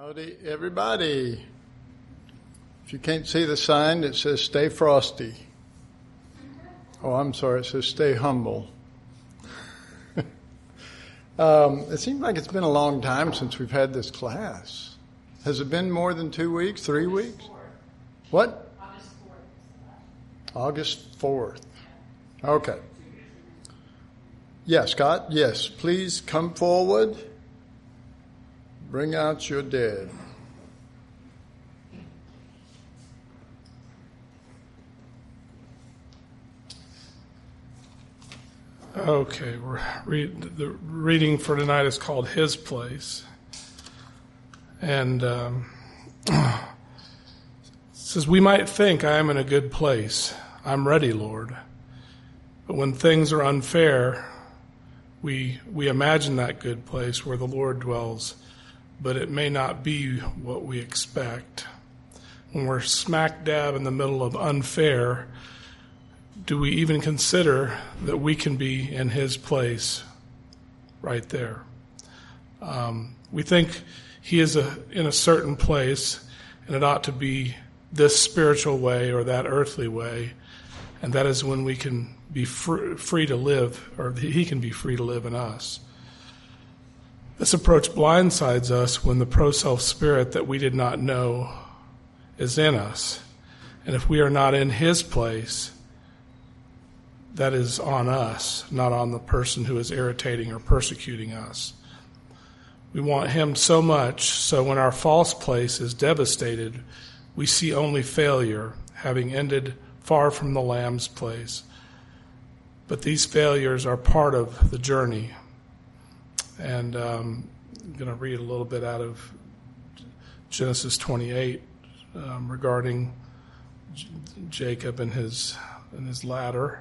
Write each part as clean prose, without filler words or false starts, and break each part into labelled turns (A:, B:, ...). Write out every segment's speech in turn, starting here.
A: Howdy, everybody. If you can't see the sign, it says stay frosty. Oh, I'm sorry, it says stay humble. It seems like it's been a long time since we've had this class. Has it been more than 2 weeks, 3 weeks? What? August 4th. Okay. Yeah, Scott, yes, please come forward. Bring out your dead.
B: Okay, the reading for tonight is called His Place. And it says, "We might think I am in a good place. I'm ready, Lord. But when things are unfair, we imagine that good place where the Lord dwells, but it may not be what we expect. When we're smack dab in the middle of unfair, do we even consider that we can be in His place right there? We think He is in a certain place, and it ought to be this spiritual way or that earthly way, and that is when we can be free to live, or He can be free to live in us. This approach blindsides us when the pro-self spirit that we did not know is in us. And if we are not in His place, that is on us, not on the person who is irritating or persecuting us. We want Him so much, so when our false place is devastated, we see only failure, having ended far from the Lamb's place. But these failures are part of the journey. And I'm going to read a little bit out of Genesis 28 regarding Jacob and his ladder.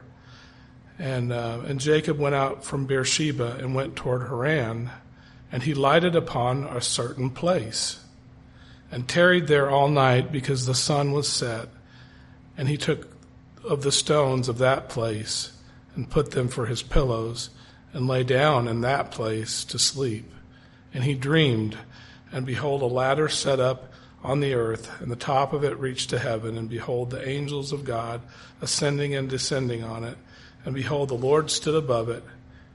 B: And Jacob went out from Beersheba and went toward Haran, and he lighted upon a certain place, and tarried there all night because the sun was set. And he took of the stones of that place and put them for his pillows, and lay down in that place to sleep. And he dreamed, and behold, a ladder set up on the earth, and the top of it reached to heaven, and behold, the angels of God ascending and descending on it. And behold, the Lord stood above it."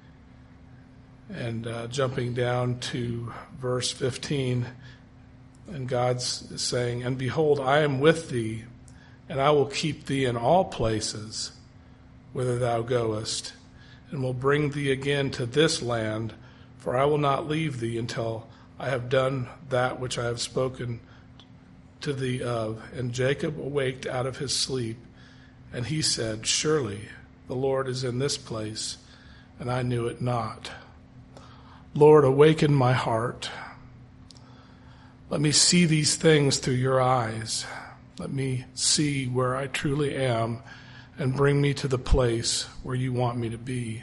B: And jumping down to verse 15, and God's saying, "And behold, I am with thee, and I will keep thee in all places whither thou goest, and will bring thee again to this land, for I will not leave thee until I have done that which I have spoken to thee of." And Jacob awaked out of his sleep, and he said, "Surely the Lord is in this place, and I knew it not. Lord, awaken my heart. Let me see these things through your eyes. Let me see where I truly am, and bring me to the place where you want me to be.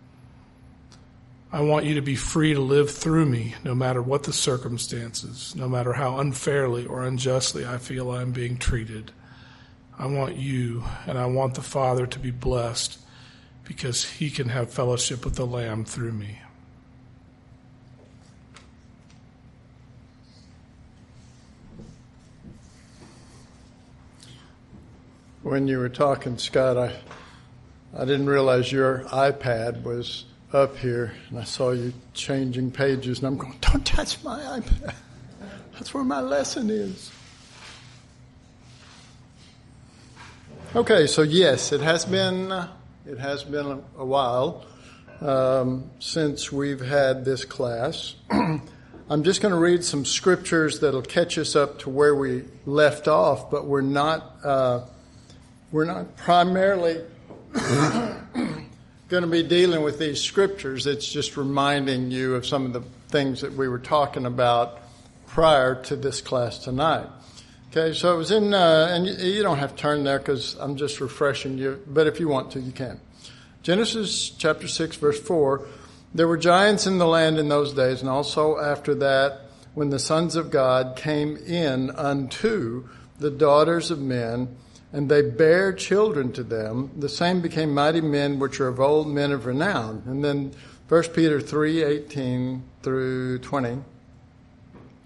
B: I want you to be free to live through me, no matter what the circumstances, no matter how unfairly or unjustly I feel I'm being treated. I want you, and I want the Father to be blessed, because He can have fellowship with the Lamb through me."
A: When you were talking, Scott, I didn't realize your iPad was up here, and I saw you changing pages, and I'm going, don't touch my iPad. That's where my lesson is. Okay, so yes, it has been a while since we've had this class. I'm just going to read some scriptures that'll catch us up to where we left off, but we're not primarily going to be dealing with these scriptures. It's just reminding you of some of the things that we were talking about prior to this class tonight. Okay, so it was in, and you don't have to turn there because I'm just refreshing you, but if you want to, you can. Genesis chapter 6, verse 4, "There were giants in the land in those days, and also after that, when the sons of God came in unto the daughters of men, and they bare children to them, the same became mighty men which are of old, men of renown." And then 1 Peter 3:18 through 20.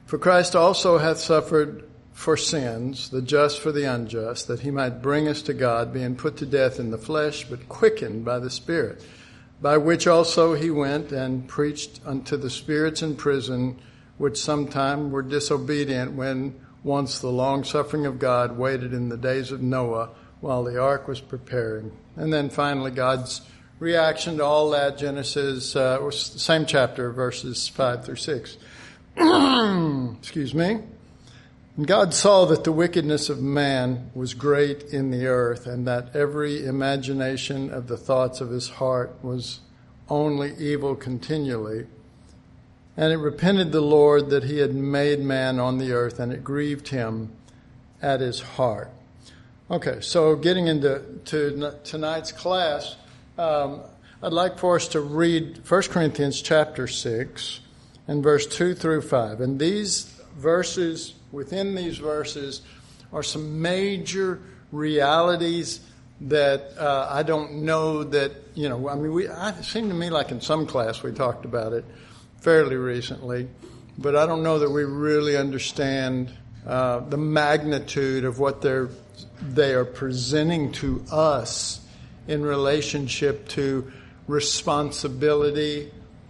A: For Christ also hath suffered for sins, the just for the unjust, that he might bring us to God, being put to death in the flesh, but quickened by the Spirit, by which also he went and preached unto the spirits in prison, which sometime were disobedient, when once the long suffering of God waited in the days of Noah, while the ark was preparing. And then finally God's reaction to all that, Genesis, same chapter, verses 5 through 6. Excuse me. And God saw that the wickedness of man was great in the earth, and that every imagination of the thoughts of his heart was only evil continually. And it repented the Lord that he had made man on the earth, and it grieved him at his heart. Okay, so getting into tonight's class, I'd like for us to read 1 Corinthians chapter 6 and verse 2 through 5. And these verses, within these verses, are some major realities that I don't know that, it seemed to me like in some class we talked about it fairly recently, but I don't know that we really understand the magnitude of what they are presenting to us in relationship to responsibility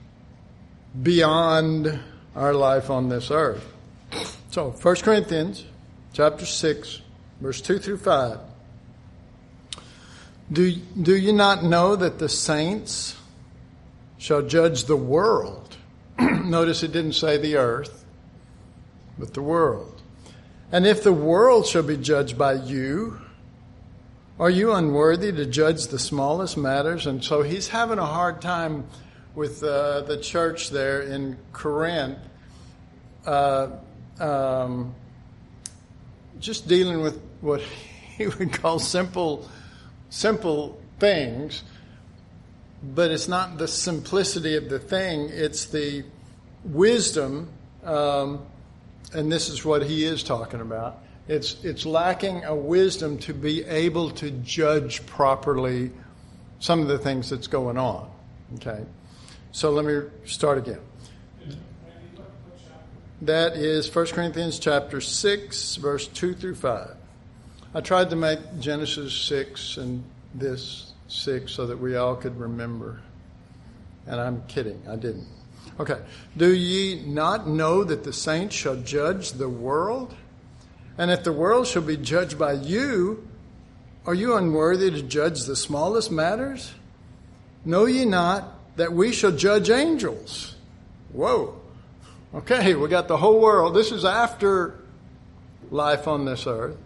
A: beyond our life on this earth. So, 1 Corinthians chapter 6, verse 2 through 5. Do you not know that the saints shall judge the world? Notice it didn't say the earth, but the world. And if the world shall be judged by you, are you unworthy to judge the smallest matters? And so he's having a hard time with the church there in Corinth, just dealing with what he would call simple things, but it's not the simplicity of the thing, it's the wisdom, and this is what he is talking about. It's lacking a wisdom to be able to judge properly some of the things that's going on. Okay, so let me start again. That is 1 Corinthians chapter 6, verse 2 through 5. I tried to make Genesis 6 and this 6 so that we all could remember. And I'm kidding, I didn't. Okay. Do ye not know that the saints shall judge the world? And if the world shall be judged by you, are you unworthy to judge the smallest matters? Know ye not that we shall judge angels? Whoa. Okay, we got the whole world. This is after life on this earth.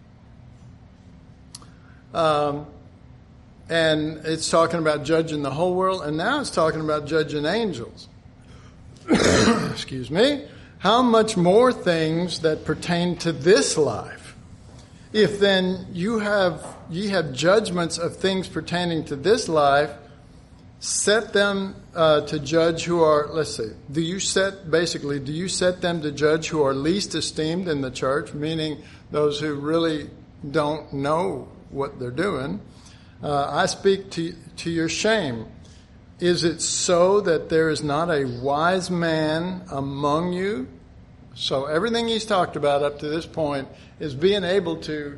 A: And it's talking about judging the whole world, and now it's talking about judging angels. Excuse me. How much more things that pertain to this life? If then ye have judgments of things pertaining to this life, set them to judge who are, do you set them to judge who are least esteemed in the church, meaning those who really don't know what they're doing? I speak to your shame. Is it so that there is not a wise man among you? So everything he's talked about up to this point is being able to,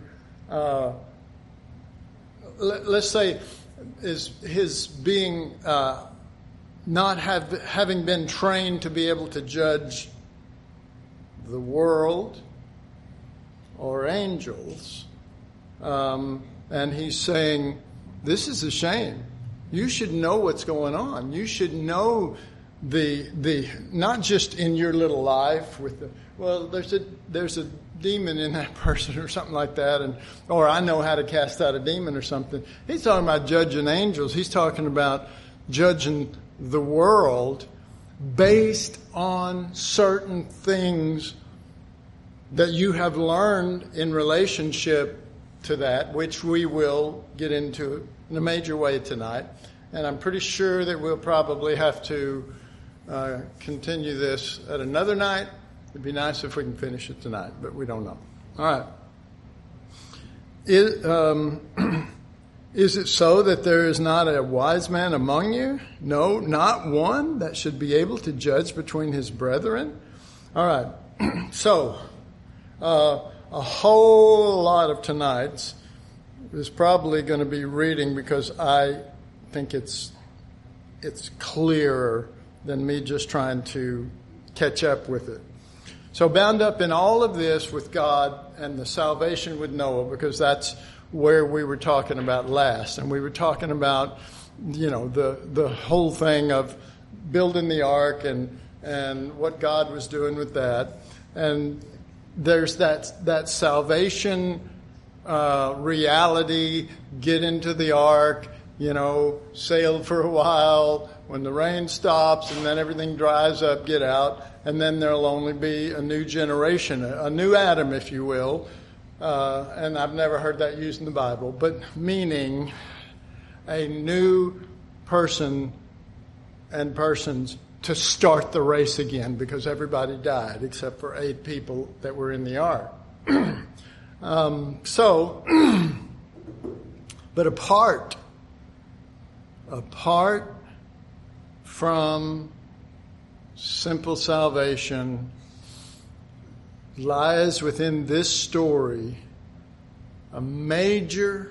A: let's say, is his being not having been trained to be able to judge the world or angels, and he's saying, this is a shame. You should know what's going on. You should know the not just in your little life with there's a demon in that person or something like that, or I know how to cast out a demon or something. He's talking about judging angels. He's talking about judging the world based on certain things that you have learned in relationship to that, which we will get into in a major way tonight. And I'm pretty sure that we'll probably have to continue this at another night. It'd be nice if we can finish it tonight, but we don't know. All right. Is it so that there is not a wise man among you? No, not one that should be able to judge between his brethren. All right. So, a whole lot of tonight's is probably going to be reading because I think it's clearer than me just trying to catch up with it. So bound up in all of this with God and the salvation with Noah, because that's where we were talking about last. And we were talking about, the whole thing of building the ark and what God was doing with that. And there's that salvation reality, get into the ark, sail for a while. When the rain stops and then everything dries up, get out. And then there'll only be a new generation, a new Adam, if you will. And I've never heard that used in the Bible, but meaning a new person and persons to start the race again, because everybody died except for 8 people that were in the ark. But apart from simple salvation lies within this story a major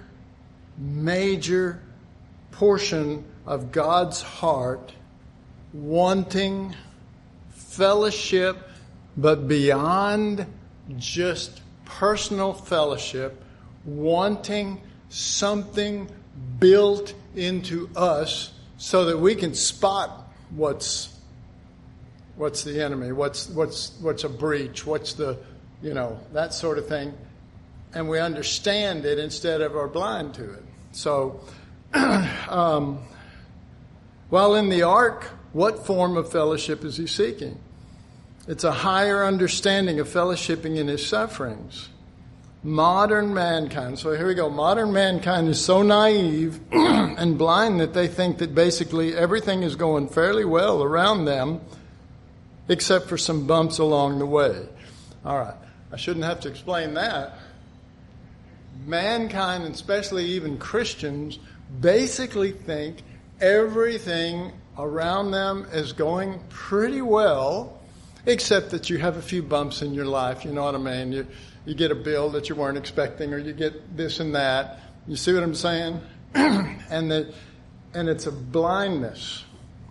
A: portion of God's heart wanting fellowship, but beyond just personal fellowship, wanting something built into us so that we can spot what's the enemy, what's a breach, what's the, that sort of thing. And we understand it instead of are blind to it. So, while in the ark, what form of fellowship is he seeking? It's a higher understanding of fellowshipping in his sufferings. Modern mankind, so here we go. Modern mankind is so naive and blind that they think that basically everything is going fairly well around them, except for some bumps along the way. All right, I shouldn't have to explain that. Mankind, and especially even Christians, basically think everything around them is going pretty well, except that you have a few bumps in your life. You know what I mean? You get a bill that you weren't expecting, or you get this and that. You see what I'm saying? And it's a blindness.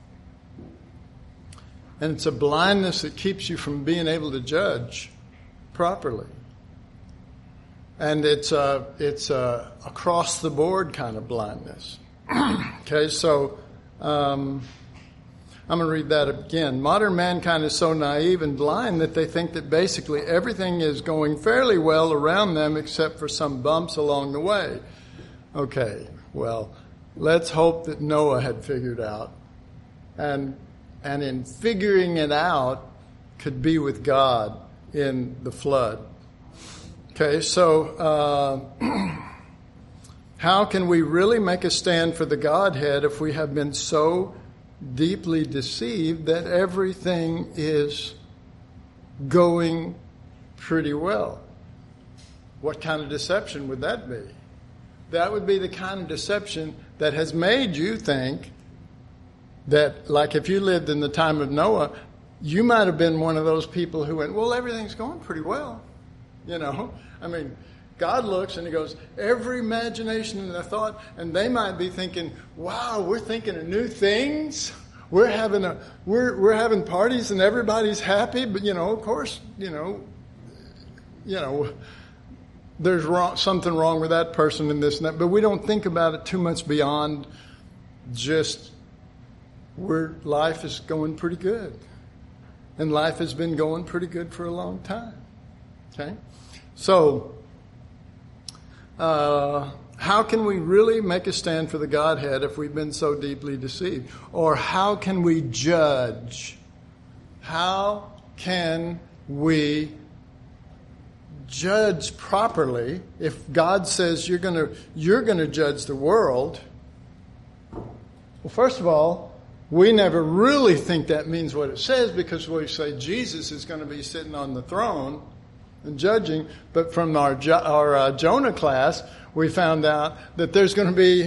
A: And it's a blindness that keeps you from being able to judge properly. And it's a across the board kind of blindness. Okay, so I'm going to read that again. Modern mankind is so naive and blind that they think that basically everything is going fairly well around them except for some bumps along the way. Okay, well, let's hope that Noah had figured out. And in figuring it out, could be with God in the flood. Okay, so how can we really make a stand for the Godhead if we have been so deeply deceived that everything is going pretty well? What kind of deception would that be? That would be the kind of deception that has made you think that, like if you lived in the time of Noah, you might have been one of those people who went, well, everything's going pretty well. I mean, God looks and he goes, every imagination and a thought, and they might be thinking, wow, we're thinking of new things. We're having parties and everybody's happy, but of course, there's something wrong with that person and this and that, but we don't think about it too much beyond just where life is going pretty good. And life has been going pretty good for a long time. Okay? So, how can we really make a stand for the Godhead if we've been so deeply deceived? Or how can we judge? How can we judge properly if God says you're going to judge the world? Well, first of all, we never really think that means what it says, because we say Jesus is going to be sitting on the throne and judging. But from our Jonah class, we found out that there's going to be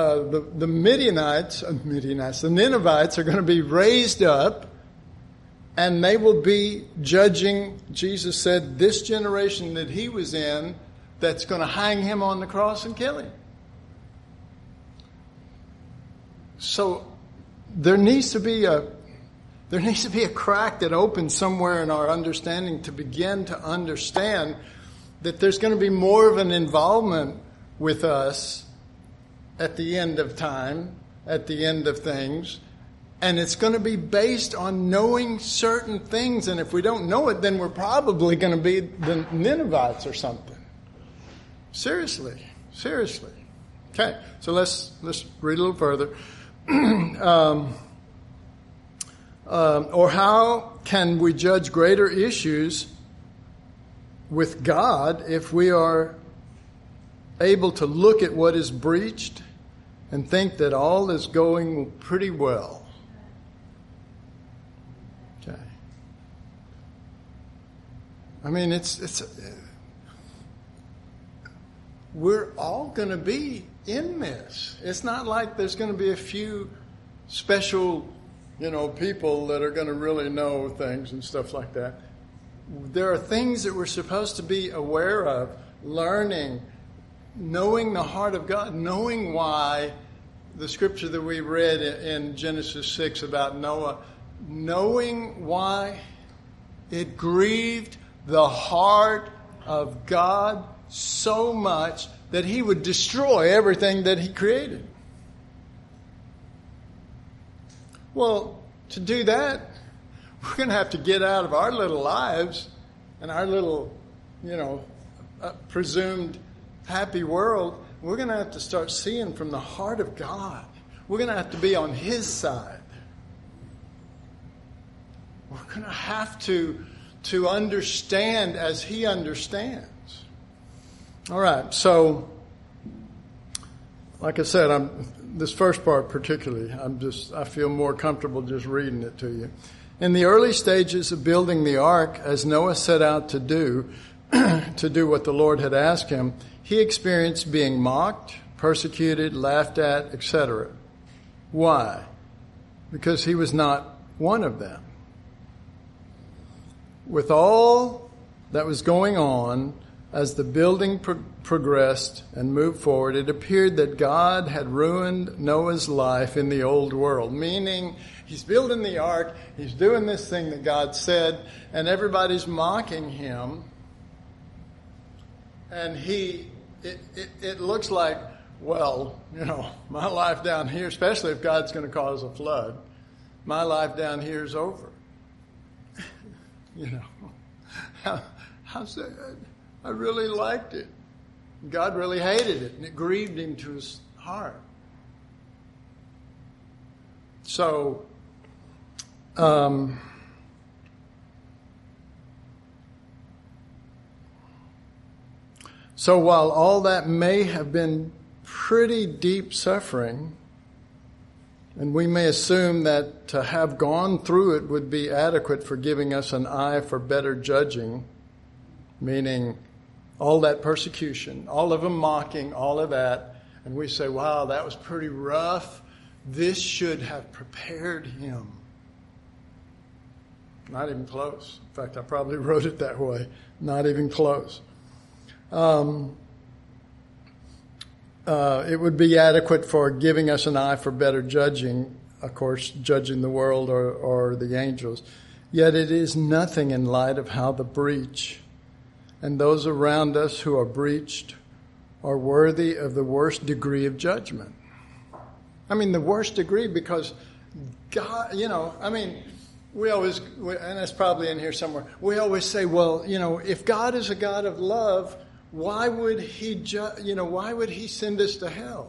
A: the Ninevites are going to be raised up And they will be judging, Jesus said, this generation that he was in that's going to hang him on the cross and kill him. So there needs to be a crack that opens somewhere in our understanding to begin to understand that there's going to be more of an involvement with us at the end of time, at the end of things. And it's going to be based on knowing certain things. And if we don't know it, then we're probably going to be the Ninevites or something. Seriously. Okay, so let's read a little further. Or how can we judge greater issues with God if we are able to look at what is breached and think that all is going pretty well? Okay. I mean, we're all going to be in this. It's not like there's going to be a few special, people that are going to really know things and stuff like that. There are things that we're supposed to be aware of, learning, knowing the heart of God, knowing why the scripture that we read in Genesis 6 about Noah, knowing why it grieved the heart of God so much that he would destroy everything that he created. Well, to do that, we're going to have to get out of our little lives and our little, presumed happy world. We're going to have to start seeing from the heart of God. We're going to have to be on his side. We're going to have to understand as he understands. All right, so like I said, this first part particularly, I feel more comfortable just reading it to you. In the early stages of building the ark, as Noah set out to do what the Lord had asked him, he experienced being mocked, persecuted, laughed at, etc. Why? Because he was not one of them. With all that was going on, as the building progressed and moved forward, it appeared that God had ruined Noah's life in the old world. Meaning, he's building the ark, he's doing this thing that God said, and everybody's mocking him. And it looks like, well, my life down here, especially if God's going to cause a flood, my life down here is over. How's that? I really liked it. God really hated it, and it grieved him to his heart. So, while all that may have been pretty deep suffering, and we may assume that to have gone through it would be adequate for giving us an eye for better judging, meaning all that persecution, all of them mocking, all of that, and we say, wow, that was pretty rough. This should have prepared him. Not even close. In fact, I probably wrote it that way. Not even close. It would be adequate for giving us an eye for better judging, of course, judging the world or the angels. Yet it is nothing in light of how the breach and those around us who are breached are worthy of the worst degree of judgment. I mean, the worst degree, because God, we always, and that's probably in here somewhere, we always say, well, if God is a God of love, why would he send us to hell?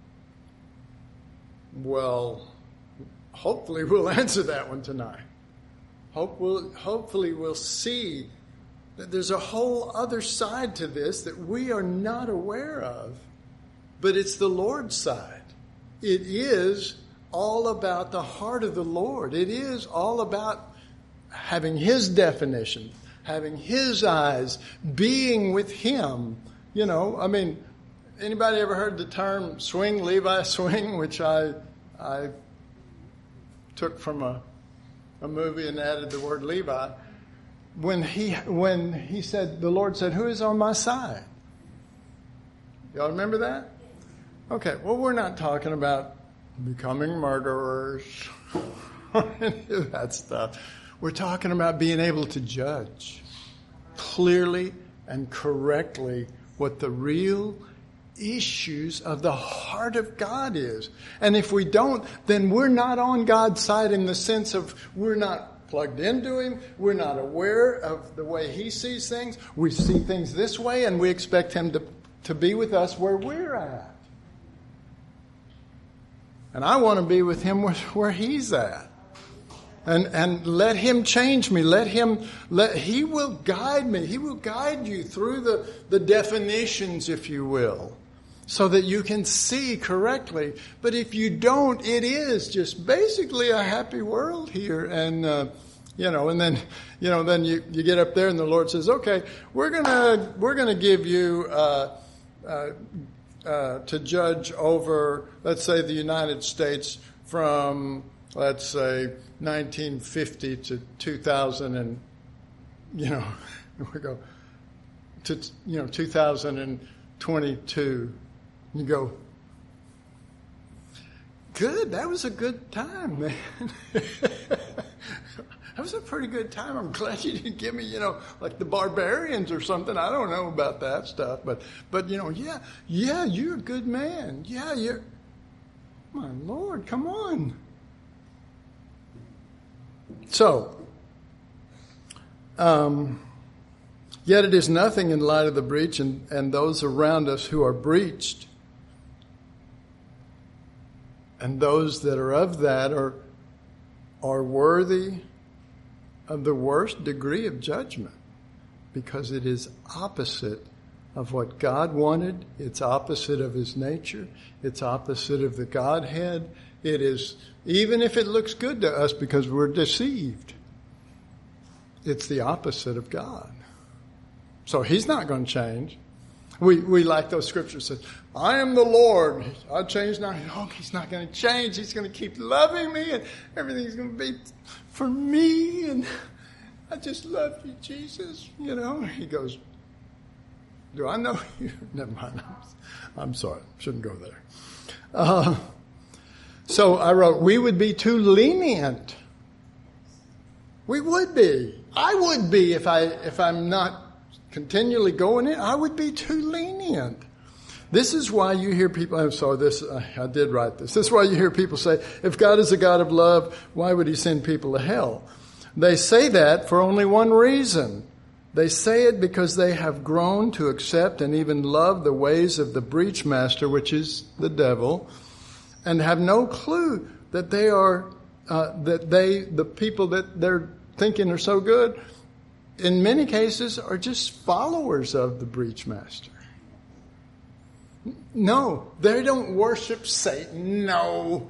A: Well, hopefully we'll answer that one tonight. Hopefully we'll see that there's a whole other side to this that we are not aware of, but it's the Lord's side. It is all about the heart of the Lord. It is all about having his definition, having his eyes, being with him. Anybody ever heard the term swing, Levi swing, which I took from a a movie and added the word Levi. When he said, the Lord said, "Who is on my side?" Y'all remember that? Okay, well, we're not talking about becoming murderers or any of that stuff. We're talking about being able to judge clearly and correctly what the real issues of the heart of God is. And if we don't, then we're not on God's side in the sense of we're not plugged into Him. We're not aware of the way He sees things. We see things this way and we expect Him to be with us where we're at. And I want to be with Him where He's at. And let Him change me. He will guide me. He will guide you through the definitions, if you will, so that you can see correctly. But if you don't, it is just basically a happy world here. And, and then you get up there and the Lord says, "Okay, we're gonna give you, to judge over, let's say, the United States from, let's say, 1950 to 2000 and, we go to, 2022. You go, good, that was a good time, man. That was a pretty good time. I'm glad you didn't give me, like the barbarians or something. I don't know about that stuff, but yeah, you're a good man. Yeah, my Lord, come on. So, yet it is nothing in light of the breach and those around us who are breached. And those that are of that are worthy of the worst degree of judgment, because it is opposite of what God wanted. It's opposite of His nature. It's opposite of the Godhead. It is, even if it looks good to us because we're deceived, it's the opposite of God. So He's not going to change. We like those scriptures that says, "I am the Lord. I change not." No, He's not going to change. He's going to keep loving me, and everything's going to be for me. And I just love you, Jesus. He goes, "Do I know you?" Never mind. I'm sorry. Shouldn't go there. So I wrote, we would be too lenient. We would be. I would be if I'm not continually going in. I would be too lenient. This is why you hear people, I did write this. This is why you hear people say, if God is a God of love, why would He send people to hell? They say that for only one reason. They say it because they have grown to accept and even love the ways of the breach master, which is the devil, and have no clue that they are, the people that they're thinking are so good, in many cases are just followers of the breach master. No, they don't worship Satan, no.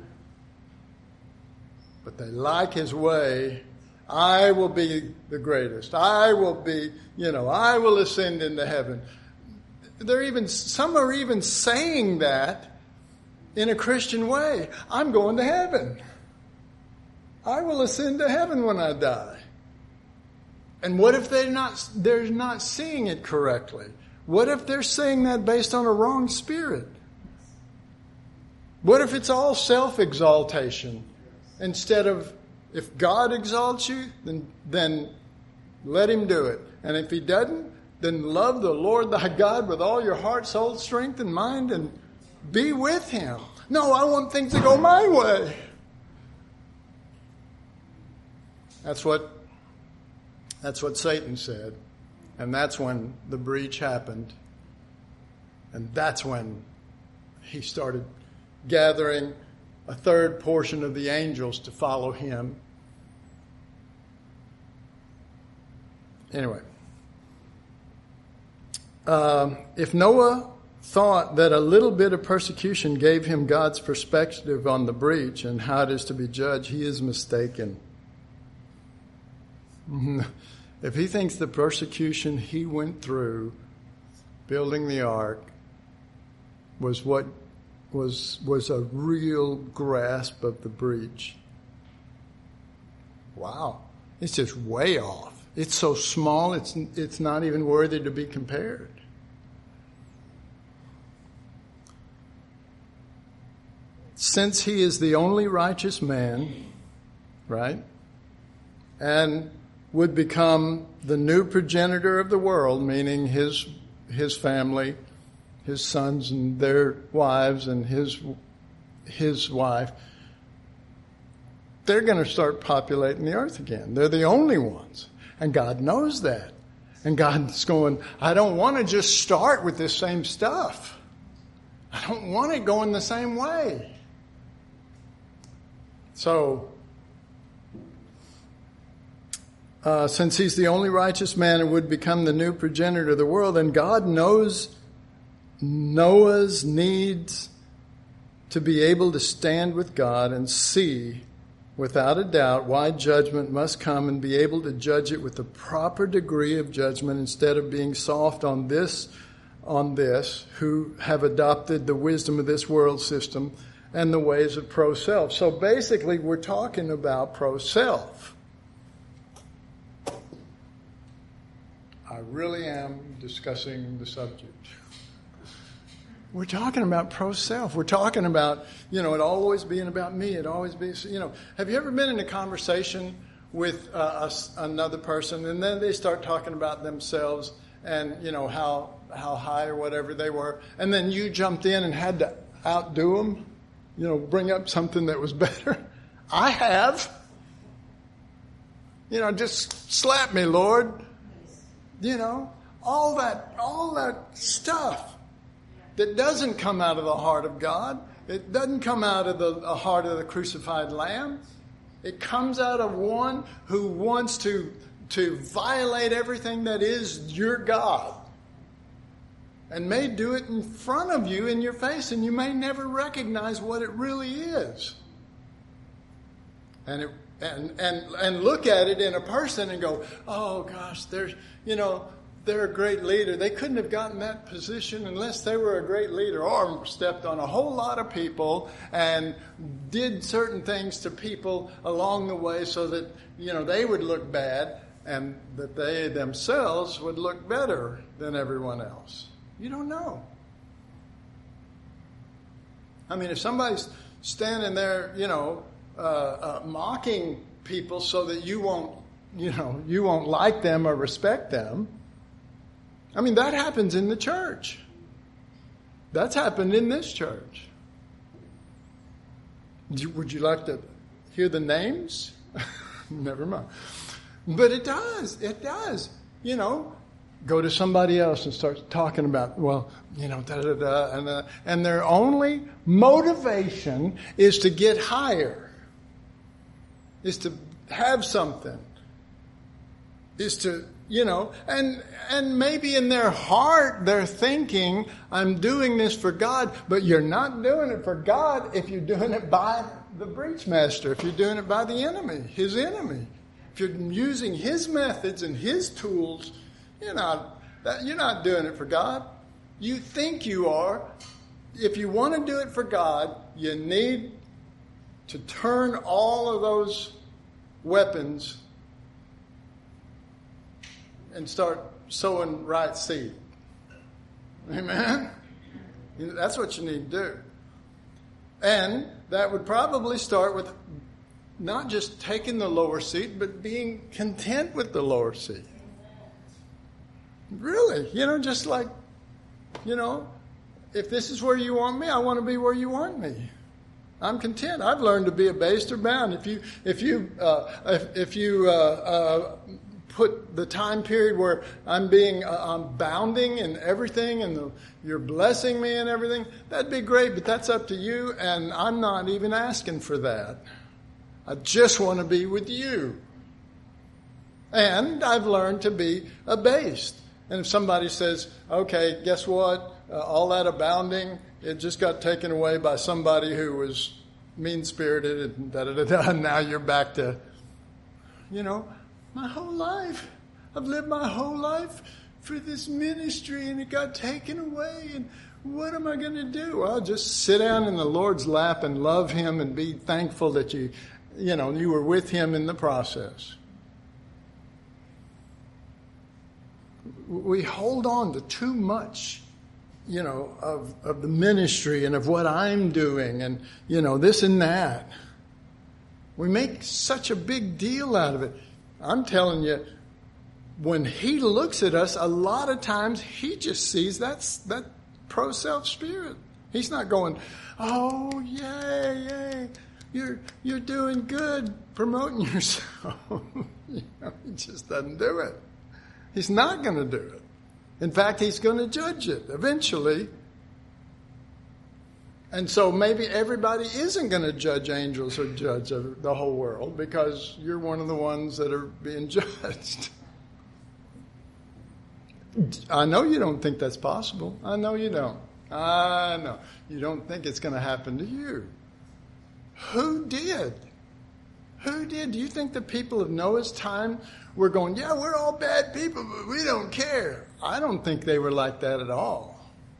A: But they like his way. I will be the greatest. I will be, I will ascend into heaven. Some are even saying that in a Christian way. I'm going to heaven. I will ascend to heaven when I die. And what if they're not seeing it correctly? What if they're saying that based on a wrong spirit? What if it's all self-exaltation instead of, if God exalts you, then let Him do it. And if He doesn't, then love the Lord thy God with all your heart, soul, strength, and mind, and be with Him. No, I want things to go my way. That's what Satan said. And that's when the breach happened. And that's when he started gathering a third portion of the angels to follow him. Anyway. If Noah thought that a little bit of persecution gave him God's perspective on the breach and how it is to be judged, he is mistaken. If he thinks the persecution he went through building the ark was a real grasp of the breach, Wow. It's just way off. It's so small, it's not even worthy to be compared. Since he is the only righteous man, right, and would become the new progenitor of the world, meaning his family, his sons and their wives and his wife, they're going to start populating the earth again. They're the only ones. And God knows that. And God's going, I don't want to just start with this same stuff. I don't want it going the same way. So, since he's the only righteous man and would become the new progenitor of the world, and God knows Noah's needs to be able to stand with God and see without a doubt why judgment must come, and be able to judge it with the proper degree of judgment instead of being soft on this, who have adopted the wisdom of this world system and the ways of pro-self. So basically we're talking about pro-self. I really am discussing the subject. We're talking about pro-self. We're talking about, it always being about me. It always be, have you ever been in a conversation with another person, and then they start talking about themselves and, how high or whatever they were, and then you jumped in and had to outdo them, bring up something that was better? I have. Just slap me, Lord. All that stuff that doesn't come out of the heart of God. It doesn't come out of the heart of the crucified Lamb. It comes out of one who wants to violate everything that is your God, and may do it in front of you, in your face, and you may never recognize what it really is. And look at it in a person and go, oh gosh, they're a great leader. They couldn't have gotten that position unless they were a great leader, or stepped on a whole lot of people and did certain things to people along the way so that, they would look bad and that they themselves would look better than everyone else. You don't know. I mean, if somebody's standing there, mocking people so that you won't like them or respect them. I mean, that happens in the church. That's happened in this church. Would you like to hear the names? Never mind. But it does. It does. Go to somebody else and start talking about, da-da-da, and their only motivation is to get higher, is to have something, is to, and maybe in their heart they're thinking, I'm doing this for God, but you're not doing it for God if you're doing it by the breach master, if you're doing it by the enemy, his enemy. If you're using his methods and his tools, you're not doing it for God. You think you are. If you want to do it for God, you need to turn all of those weapons and start sowing right seed. Amen? That's what you need to do. And that would probably start with not just taking the lower seat, but being content with the lower seat. Really, just like, if this is where you want me, I want to be where you want me. I'm content. I've learned to be abased or bound. If you put the time period where I'm bounding in everything, and you're blessing me and everything, that'd be great. But that's up to you, and I'm not even asking for that. I just want to be with you. And I've learned to be abased. And if somebody says, okay, guess what? All that abounding, it just got taken away by somebody who was mean-spirited and da-da-da-da, and now you're back to, my whole life. I've lived my whole life for this ministry, and it got taken away, and what am I going to do? I'll just sit down in the Lord's lap and love him and be thankful that you you were with him in the process. We hold on to too much, of the ministry and of what I'm doing and, this and that. We make such a big deal out of it. I'm telling you, when he looks at us, a lot of times he just sees that pro-self spirit. He's not going, oh, yay, you're doing good, promoting yourself. He just doesn't do it. He's not going to do it. In fact, he's going to judge it eventually. And so maybe everybody isn't going to judge angels or judge the whole world because you're one of the ones that are being judged. I know you don't think that's possible. I know you don't. I know. You don't think it's going to happen to you. Who did? Who did? Do you think the people of Noah's time were going, yeah, we're all bad people, but we don't care? I don't think they were like that at all.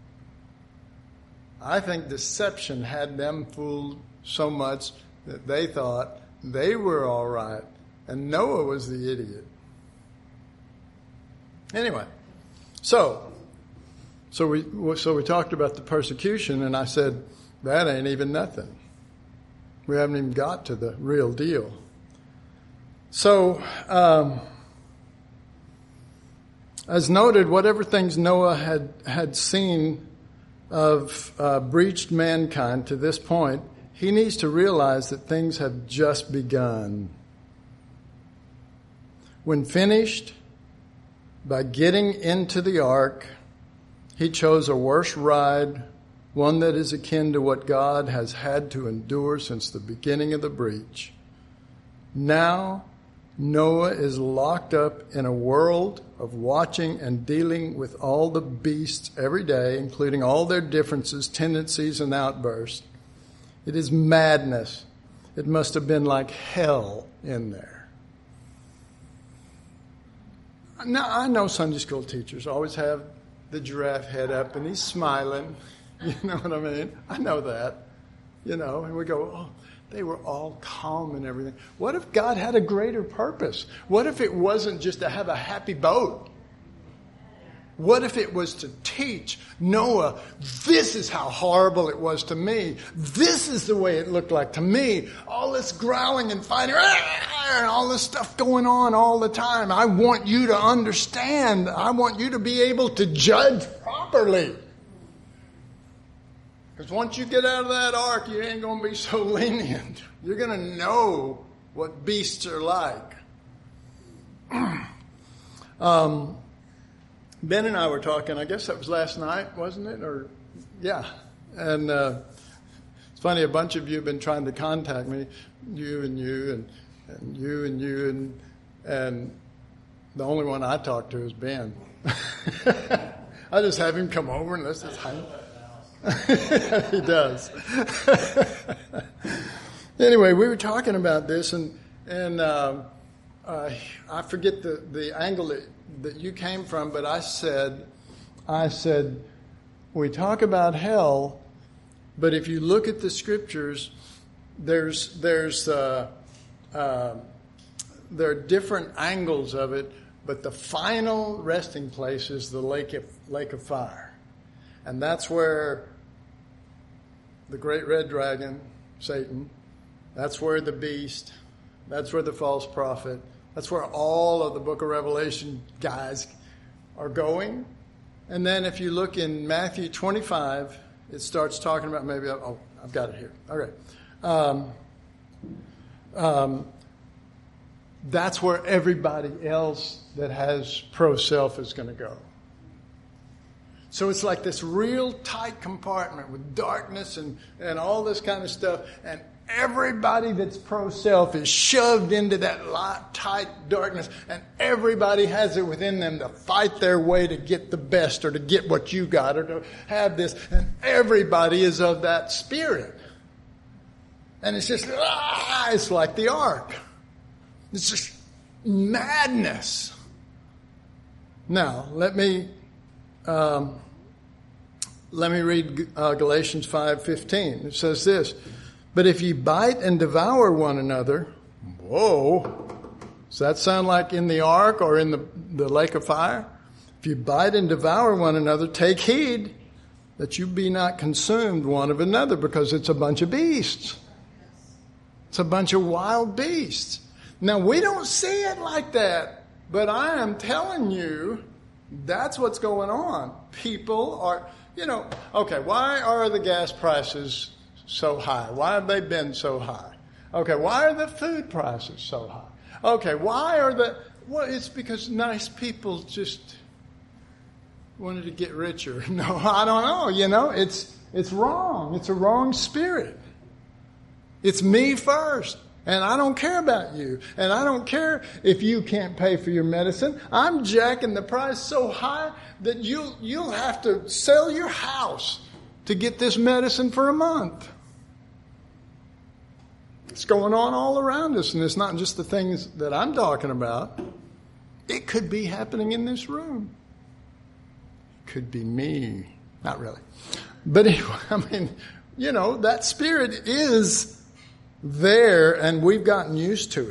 A: I think deception had them fooled so much that they thought they were all right, and Noah was the idiot. Anyway, so we talked about the persecution, and I said that ain't even nothing. We haven't even got to the real deal. So, as noted, whatever things Noah had seen of breached mankind to this point, he needs to realize that things have just begun. When finished, by getting into the ark, he chose a worse ride, one that is akin to what God has had to endure since the beginning of the breach. Now, Noah is locked up in a world of watching and dealing with all the beasts every day, including all their differences, tendencies, and outbursts. It is madness. It must have been like hell in there. Now, I know Sunday school teachers always have the giraffe head up and he's smiling. You know what I mean? I know that. And we go, oh, they were all calm and everything. What if God had a greater purpose? What if it wasn't just to have a happy boat? What if it was to teach Noah, this is how horrible it was to me. This is the way it looked like to me. All this growling and fighting, and all this stuff going on all the time. I want you to understand. I want you to be able to judge properly. Because once you get out of that ark, you ain't going to be so lenient. You're going to know what beasts are like. Ben and I were talking, I guess that was last night, wasn't it? Yeah. And it's funny, a bunch of you have been trying to contact me, you and you and the only one I talk to is Ben. I just have him come over and let's just hang. He does. Anyway, we were talking about this, and I forget the angle that you came from, but I said, we talk about hell, but if you look at the scriptures, there are different angles of it, but the final resting place is the lake of fire. And that's where the great red dragon, Satan, that's where the beast, that's where the false prophet, that's where all of the book of Revelation guys are going. And then if you look in Matthew 25, it starts talking about I've got it here. All right. That's where everybody else that has pro-self is going to go. So it's like this real tight compartment with darkness and all this kind of stuff. And everybody that's pro-self is shoved into that tight darkness. And everybody has it within them to fight their way to get the best or to get what you got or to have this. And everybody is of that spirit. And it's just, it's like the ark. It's just madness. Now, let me read Galatians 5:15. It says this: But if ye bite and devour one another, whoa, does that sound like in the ark or in the lake of fire? If you bite and devour one another, take heed that you be not consumed one of another, because it's a bunch of beasts. It's a bunch of wild beasts. Now, we don't see it like that, but I am telling you, that's what's going on. People are, okay, why are the gas prices so high? Why have they been so high? Okay, why are the food prices so high? Okay, well, it's because nice people just wanted to get richer. No, I don't know, it's wrong. It's a wrong spirit. It's me first, and I don't care about you, and I don't care if you can't pay for your medicine. I'm jacking the price so high that you'll have to sell your house to get this medicine for a month. It's going on all around us, and it's not just the things that I'm talking about. It could be happening in this room. It could be me. Not really. But anyway, that spirit is there, and we've gotten used to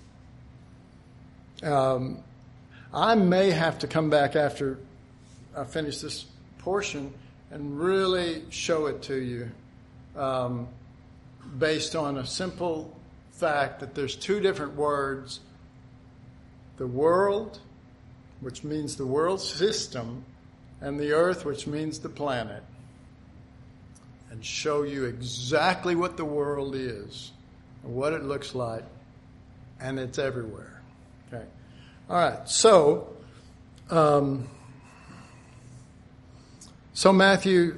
A: it. I may have to come back after I finish this portion and really show it to you, based on a simple fact that there's two different words: the world, which means the world system, and the earth, which means the planet, and show you exactly what the world is and what it looks like, and it's everywhere. Okay. All right. So Matthew,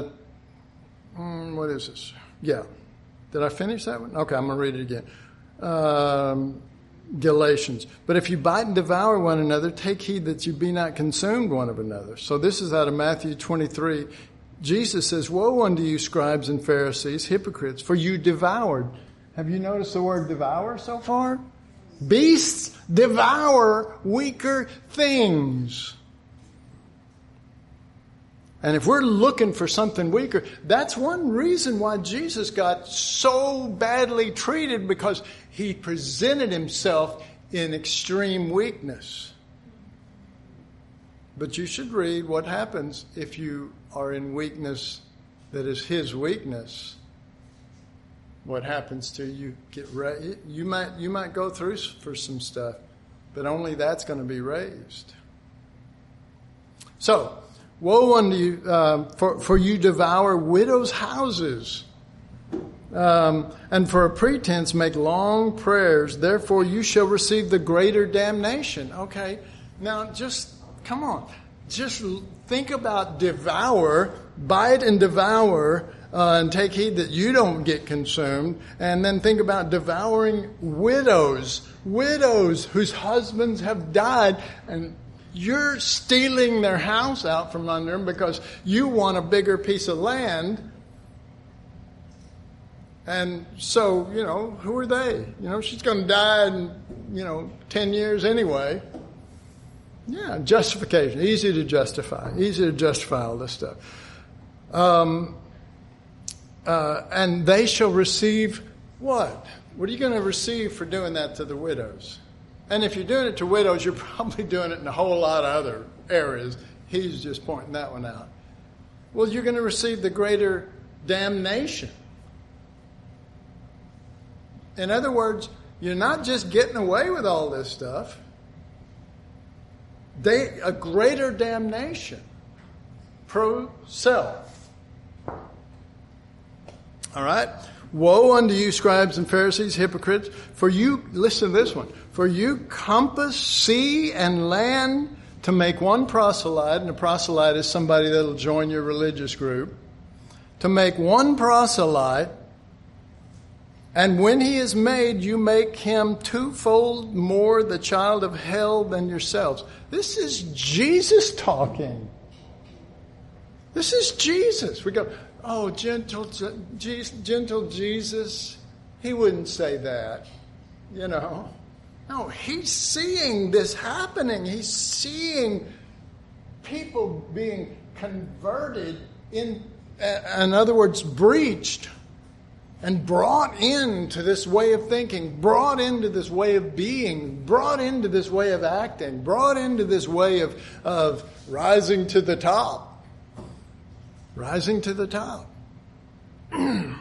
A: what is this? Yeah. Did I finish that one? Okay, I'm going to read it again. Galatians. But if you bite and devour one another, take heed that you be not consumed one of another. So this is out of Matthew 23. Jesus says, woe unto you, scribes and Pharisees, hypocrites, for you devoured. Have you noticed the word devour so far? Beasts devour weaker things. And if we're looking for something weaker, that's one reason why Jesus got so badly treated, because he presented himself in extreme weakness. But you should read what happens if you are in weakness that is his weakness. What happens to you? You might go through for some stuff, but only that's going to be raised. So, woe unto you, for you devour widows' houses, and for a pretense make long prayers. Therefore you shall receive the greater damnation. Okay, now just come on. Just think about devour, bite and devour, and take heed that you don't get consumed. And then think about devouring widows whose husbands have died, and you're stealing their house out from under them because you want a bigger piece of land. And so, who are they? She's going to die in, 10 years anyway. Yeah, justification. Easy to justify all this stuff. And they shall receive what? What are you going to receive for doing that to the widows? And if you're doing it to widows, you're probably doing it in a whole lot of other areas. He's just pointing that one out. Well, you're going to receive the greater damnation. In other words, you're not just getting away with all this stuff. A greater damnation. Pro-self. All right? Woe unto you, scribes and Pharisees, hypocrites, for you, listen to this one, for you compass sea and land to make one proselyte, and a proselyte is somebody that'll join your religious group, to make one proselyte, and when he is made, you make him twofold more the child of hell than yourselves. This is Jesus talking. This is Jesus. We go, oh, gentle Jesus. He wouldn't say that, No, he's seeing this happening. He's seeing people being converted, in other words, breached. and brought into this way of thinking, brought into this way of being, brought into this way of acting, brought into this way of rising to the top. Rising to the top. 1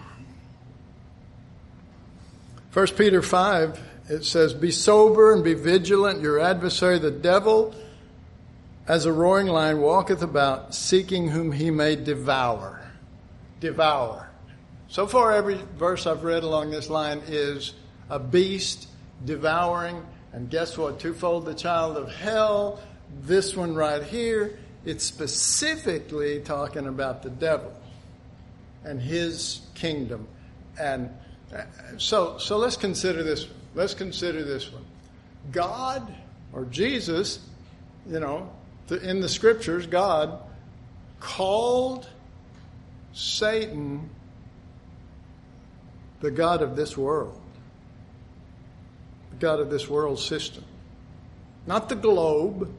A: Peter 5, it says, "Be sober and be vigilant. Your adversary, the devil, as a roaring lion, walketh about, seeking whom he may devour." Devour. So far, every verse I've read along this line is a beast devouring. And guess what? Twofold, the child of hell. This one right here, it's specifically talking about the devil and his kingdom. And so let's consider this. Let's consider this one. God, or Jesus, in the scriptures, God called Satan the god of this world. The god of this world system. Not the globe.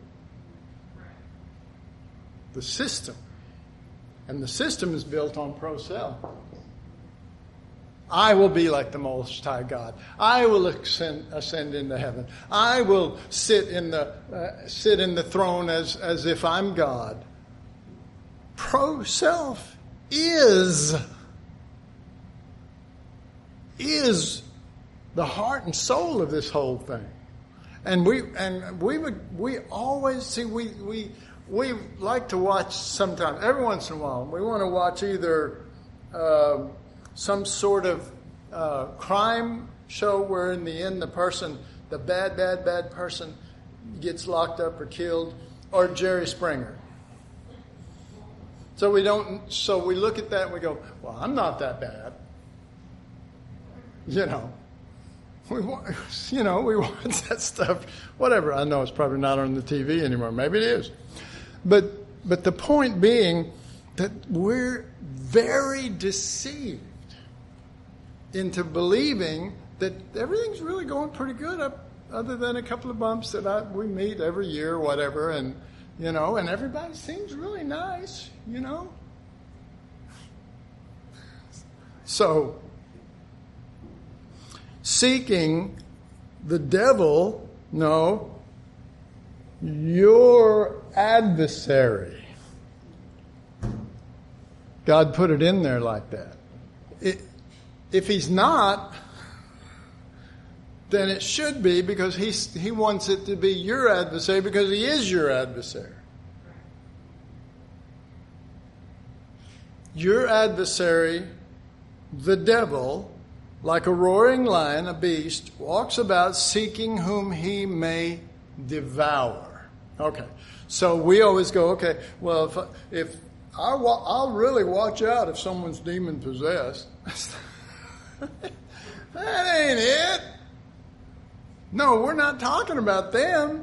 A: The system. And the system is built on pro-self. I will be like the Most High God. I will ascend into heaven. I will sit in the throne as if I'm God. Pro-self is the heart and soul of this whole thing. And we always see we like to watch sometimes, every once in a while, we want to watch either some sort of crime show where in the end the bad person gets locked up or killed, or Jerry Springer. So we look at that and we go, well, I'm not that bad. We watch that stuff. Whatever. I know it's probably not on the TV anymore. Maybe it is. But the point being that we're very deceived into believing that everything's really going pretty good, other than a couple of bumps that we meet every year or whatever, and everybody seems really nice, So, seeking the devil, no, your adversary. God put it in there like that. If he's not, then it should be, because he wants it to be your adversary, because he is your adversary. Your adversary, the devil, like a roaring lion, a beast, walks about seeking whom he may devour. Okay, so we always go, okay, well, if I'll really watch out if someone's demon possessed. That ain't it. No, we're not talking about them.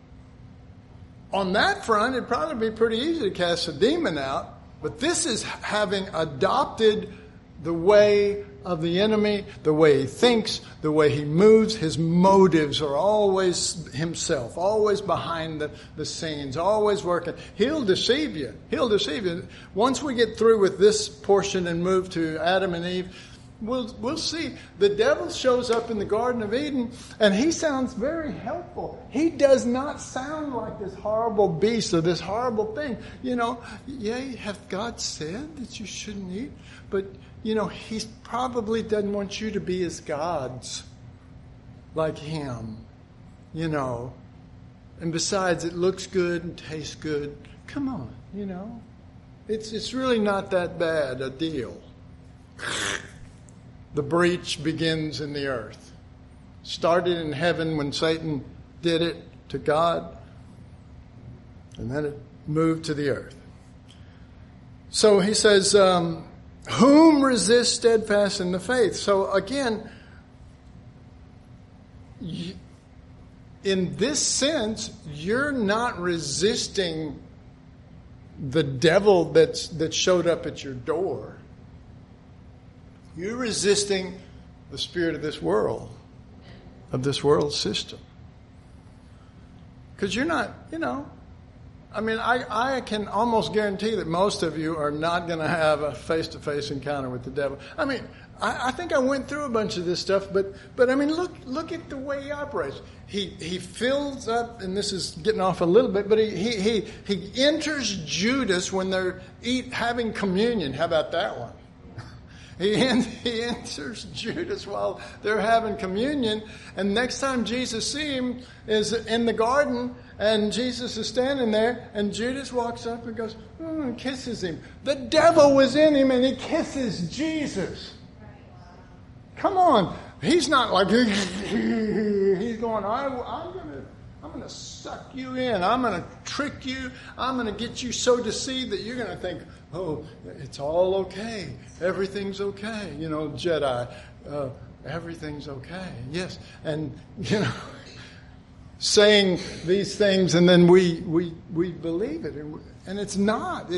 A: On that front, it'd probably be pretty easy to cast a demon out, but this is having adopted the way of the enemy, the way he thinks, the way he moves. His motives are always himself, always behind the scenes, always working. He'll deceive you. He'll deceive you. Once we get through with this portion and move to Adam and Eve, we'll see. The devil shows up in the Garden of Eden, and he sounds very helpful. He does not sound like this horrible beast or this horrible thing. Have God said that you shouldn't eat? But, he probably doesn't want you to be his gods like him, And besides, it looks good and tastes good. Come on, It's really not that bad a deal. The breach begins in the earth. Started in heaven when Satan did it to God, and then it moved to the earth. So he says, whom resist steadfast in the faith? So again, in this sense, you're not resisting the devil that showed up at your door. You're resisting the spirit of this world system. Because you're not, I can almost guarantee that most of you are not going to have a face-to-face encounter with the devil. I think I went through a bunch of this stuff, but I mean, look at the way he operates. He fills up, and this is getting off a little bit, but he enters Judas when they're having communion. How about that one? He enters Judas while they're having communion, and next time Jesus sees him is in the garden, and Jesus is standing there, and Judas walks up and goes, and kisses him. The devil was in him, and he kisses Jesus. Come on. He's not like, he's going, I'm going to suck you in. I'm going to trick you. I'm going to get you so deceived that you're going to think, oh, it's all okay. Everything's okay. You know, Jedi, everything's okay. Yes. And, you know, saying these things, and then we believe it. And it's not.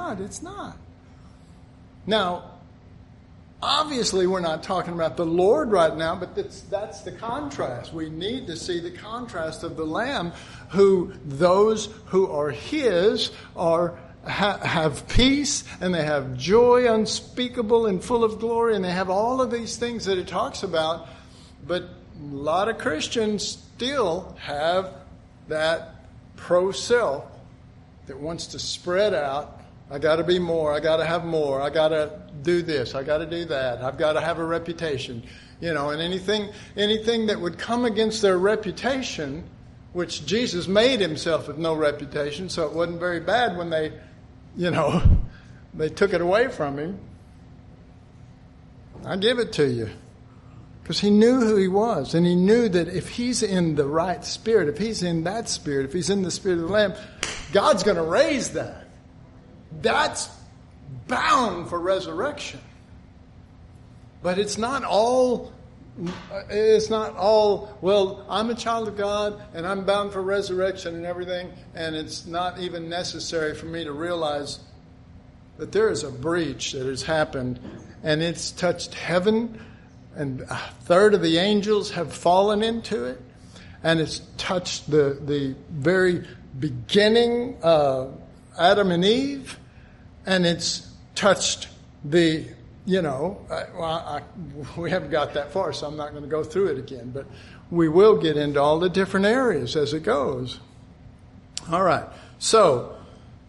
A: Now, obviously, we're not talking about the Lord right now, but that's the contrast. We need to see the contrast of the Lamb, who those who are His have peace, and they have joy unspeakable and full of glory, and they have all of these things that it talks about. But a lot of Christians still have that pro-self that wants to spread out. I got to be more. I got to have more. I got to do this. I got to do that. I've got to have a reputation. You know, and anything that would come against their reputation, which Jesus made himself with no reputation, so it wasn't very bad when they took it away from him. I give it to you. Because he knew who he was, and he knew that if he's in the right spirit, if he's in that spirit, if he's in the spirit of the Lamb, God's going to raise that. That's bound for resurrection. But it's not all, well, I'm a child of God and I'm bound for resurrection and everything, and it's not even necessary for me to realize that there is a breach that has happened, and it's touched heaven, and a third of the angels have fallen into it, and it's touched the very beginning of Adam and Eve, and it's touched we haven't got that far, so I'm not going to go through it again, but we will get into all the different areas as it goes. All right. So,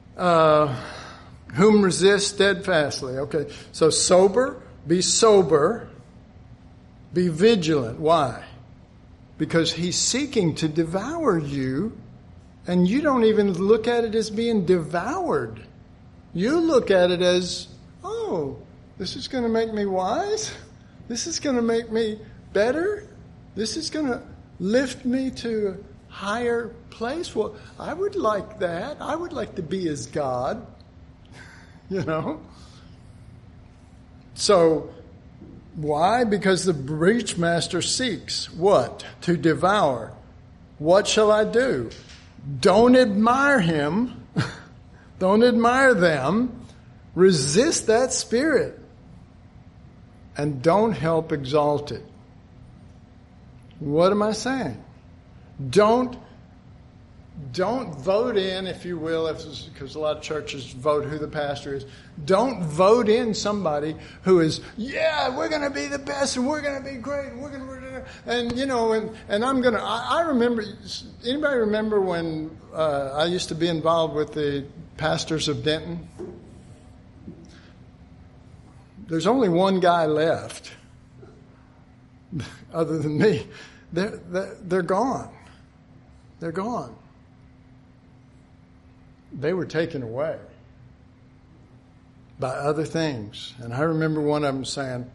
A: whom resist steadfastly. Okay. So be sober, be vigilant. Why? Because he's seeking to devour you, and you don't even look at it as being devoured. You look at it as, oh, this is going to make me wise. This is going to make me better. This is going to lift me to a higher place. Well, I would like that. I would like to be as God, So, why? Because the breach master seeks what? To devour. What shall I do? Don't admire him. Don't admire them. Resist that spirit. And don't help exalt it. What am I saying? Don't vote in, if you will, because a lot of churches vote who the pastor is. Don't vote in somebody who is, we're going to be the best, and we're going to be great, and we're going to, and I'm going to. I remember. Anybody remember when I used to be involved with the pastors of Denton? There's only one guy left, other than me. They're gone. They're gone. They were taken away by other things. And I remember one of them saying,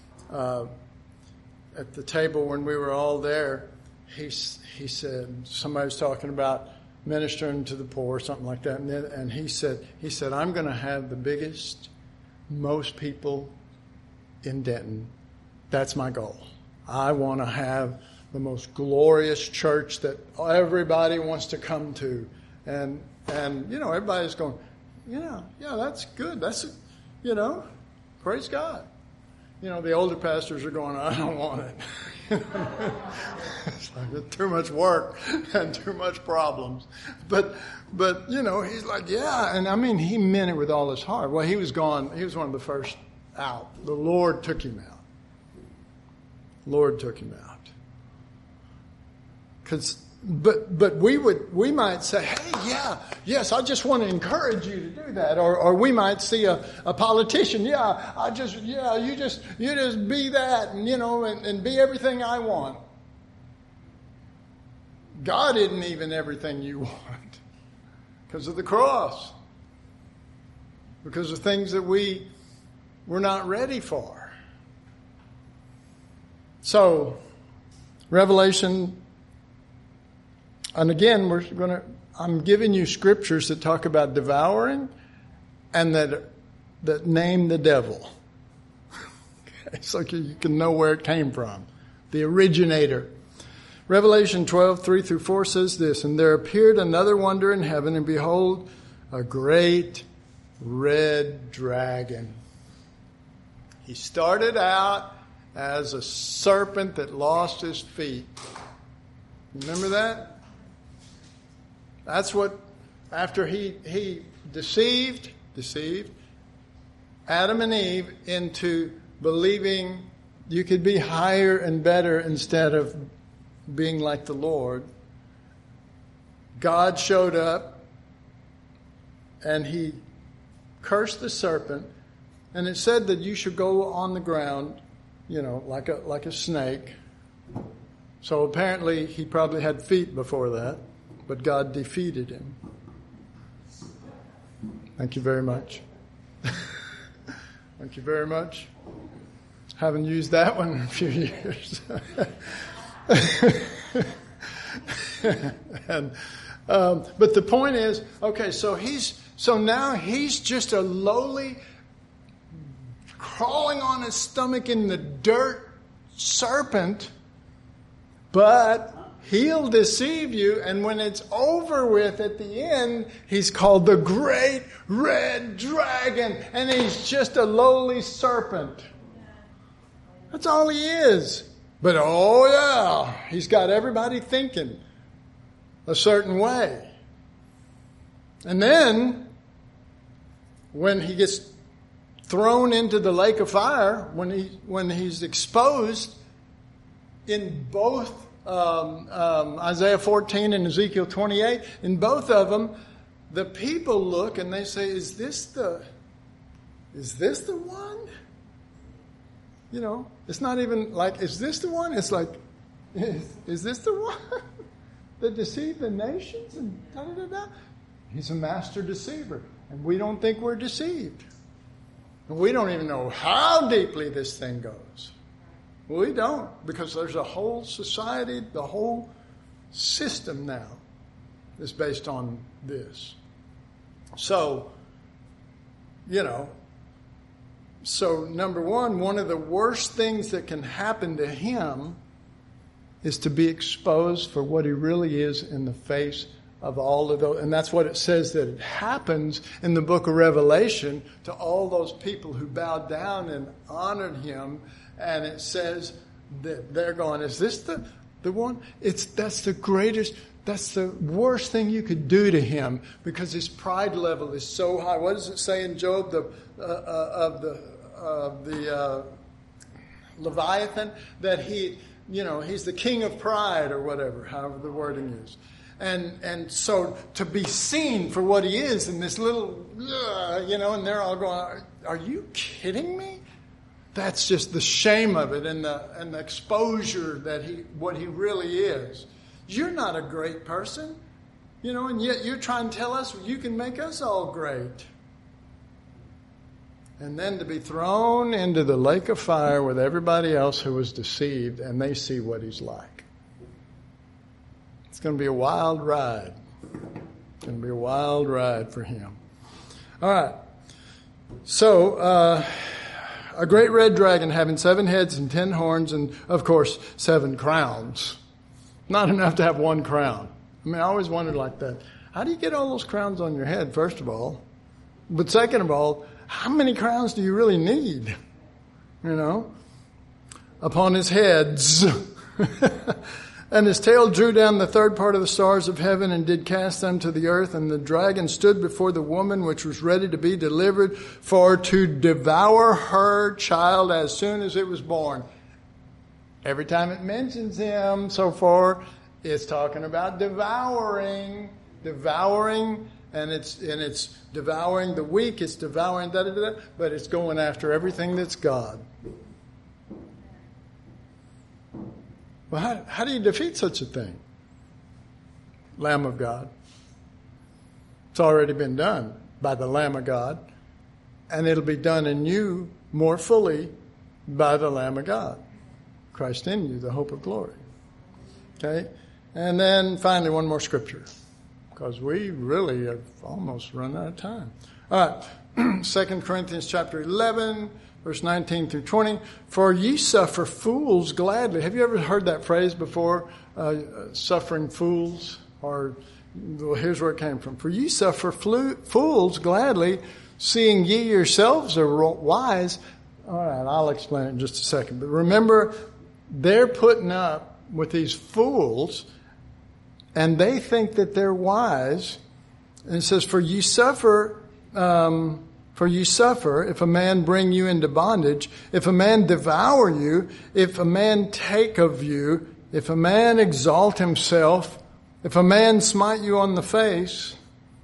A: at the table when we were all there, he said, somebody was talking about ministering to the poor, something like that. And he said, I'm going to have the biggest, most people in Denton. That's my goal. I want to have the most glorious church that everybody wants to come to. And everybody's going, that's good. That's, praise God. The older pastors are going, I don't want it. It's like too much work and too much problems. But he's like, and I mean, he meant it with all his heart. Well, he was gone. He was one of the first out. The Lord took him out. Lord took him out. But we might say, hey, yes, I just want to encourage you to do that. Or we might see a politician, you just be that and be everything I want. God isn't even everything you want because of the cross. Because of things that we're not ready for. So, Revelation. And again, I'm giving you scriptures that talk about devouring and that name the devil. Okay, so you can know where it came from. The originator. Revelation 12:3-4 says this, and there appeared another wonder in heaven, and behold, a great red dragon. He started out as a serpent that lost his feet. Remember that? That's what, after he deceived Adam and Eve into believing you could be higher and better instead of being like the Lord, God showed up and he cursed the serpent, and it said that you should go on the ground, like a snake. So apparently he probably had feet before that. But God defeated him. Thank you very much. Thank you very much. Haven't used that one in a few years. But the point is, okay, so now he's just a lowly, crawling on his stomach in the dirt serpent, but he'll deceive you, and when it's over with at the end, he's called the Great Red Dragon, and he's just a lowly serpent. That's all he is. But he's got everybody thinking a certain way. And then, when he gets thrown into the lake of fire, when he's exposed in both Isaiah 14 and Ezekiel 28, in both of them, the people look and they say, is this the one? It's not even like, is this the one? It's like, is this the one that deceived the nations? And da-da-da-da. He's a master deceiver. And we don't think we're deceived. And we don't even know how deeply this thing goes. We don't, because there's a whole society, the whole system now is based on this. So, so number one of the worst things that can happen to him is to be exposed for what he really is in the face of all of those. And that's what it says that it happens in the book of Revelation to all those people who bowed down and honored him. And it says that they're going, is this the one? That's the worst thing you could do to him, because his pride level is so high. What does it say in Job of the Leviathan? That he's the king of pride, or whatever, however the wording is. And so to be seen for what he is in this little, and they're all going, are you kidding me? That's just the shame of it, and the exposure that what he really is. You're not a great person, and yet you're trying to tell us you can make us all great. And then to be thrown into the lake of fire with everybody else who was deceived, and they see what he's like. It's going to be a wild ride. It's going to be a wild ride for him. All right. So, a great red dragon having 7 heads and 10 horns and, of course, 7 crowns. Not enough to have 1 crown. I always wondered like that. How do you get all those crowns on your head, first of all? But second of all, how many crowns do you really need? Upon his heads. And his tail drew down the 3rd part of the stars of heaven and did cast them to the earth. And the dragon stood before the woman which was ready to be delivered, for to devour her child as soon as it was born. Every time it mentions him so far, it's talking about devouring, and it's devouring the weak, it's devouring but it's going after everything that's God. Well, how do you defeat such a thing? Lamb of God. It's already been done by the Lamb of God, and it'll be done in you more fully by the Lamb of God. Christ in you, the hope of glory. Okay? And then finally, one more scripture, because we really have almost run out of time. All right, 2 Corinthians chapter 11, verse 19 through 20. For ye suffer fools gladly. Have you ever heard that phrase before? Suffering fools? Or, well, here's where it came from. For ye suffer fools gladly, seeing ye yourselves are wise. All right, I'll explain it in just a second. But remember, they're putting up with these fools, and they think that they're wise. And it says, For ye suffer if a man bring you into bondage, if a man devour you, if a man take of you, if a man exalt himself, if a man smite you on the face.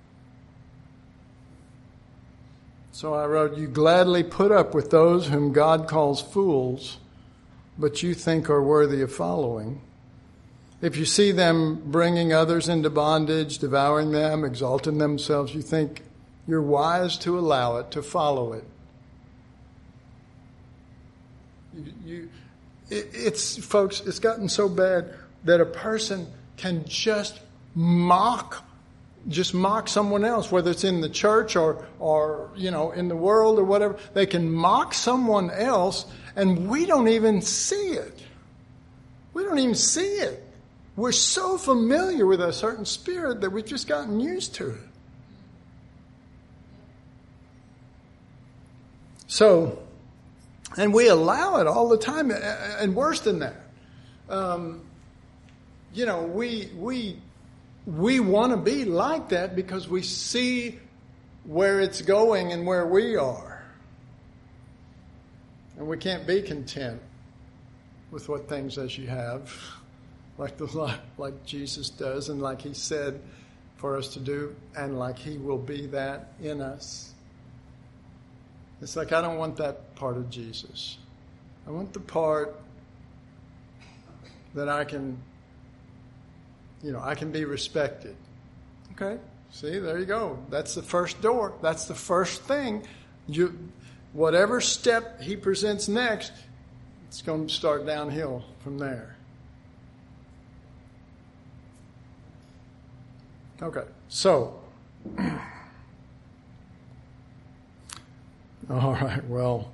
A: So I wrote, you gladly put up with those whom God calls fools, but you think are worthy of following. If you see them bringing others into bondage, devouring them, exalting themselves, you think you're wise to allow it, to follow it. Folks, it's gotten so bad that a person can just mock someone else, whether it's in the church or in the world or whatever. They can mock someone else, and we don't even see it. We don't even see it. We're so familiar with a certain spirit that we've just gotten used to it. So, and we allow it all the time, and worse than that. We want to be like that because we see where it's going and where we are. And we can't be content with what things as you have, like Jesus does and like he said for us to do, and like he will be that in us. It's like, I don't want that part of Jesus. I want the part that I can be respected. Okay? See, there you go. That's the first door. That's the first thing. Whatever step he presents next, it's going to start downhill from there. Okay, so. All right, well.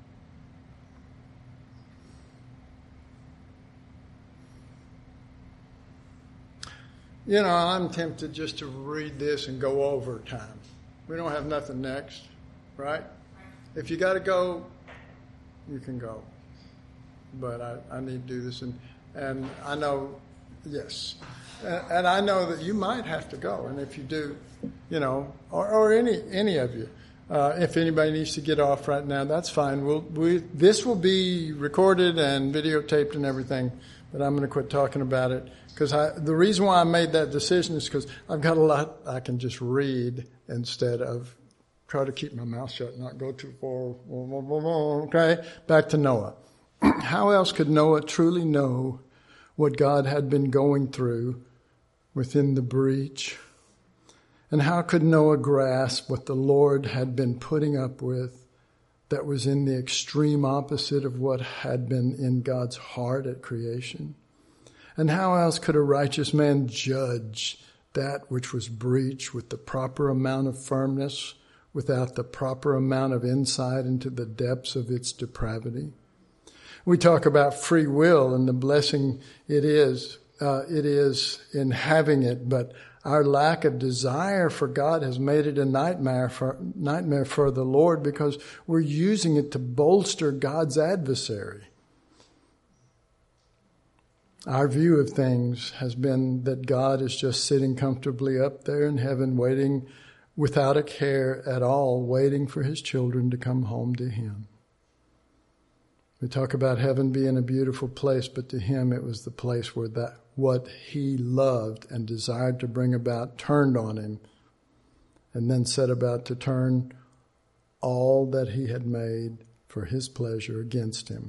A: I'm tempted just to read this and go over time. We don't have nothing next, right? If you got to go, you can go. But I need to do this, and I know, yes. And I know that you might have to go, and if you do, or any of you, if anybody needs to get off right now, that's fine. This will be recorded and videotaped and everything, but I'm going to quit talking about it. Because the reason why I made that decision is because I've got a lot I can just read instead of try to keep my mouth shut and not go too far. Okay, back to Noah. How else could Noah truly know what God had been going through within the breach? And how could Noah grasp what the Lord had been putting up with that was in the extreme opposite of what had been in God's heart at creation? And how else could a righteous man judge that which was breached with the proper amount of firmness without the proper amount of insight into the depths of its depravity? We talk about free will and the blessing it is in having it, but our lack of desire for God has made it a nightmare for the Lord because we're using it to bolster God's adversary. Our view of things has been that God is just sitting comfortably up there in heaven, waiting without a care at all, waiting for his children to come home to him. We talk about heaven being a beautiful place, but to him it was the place where that what he loved and desired to bring about turned on him, and then set about to turn all that he had made for his pleasure against him.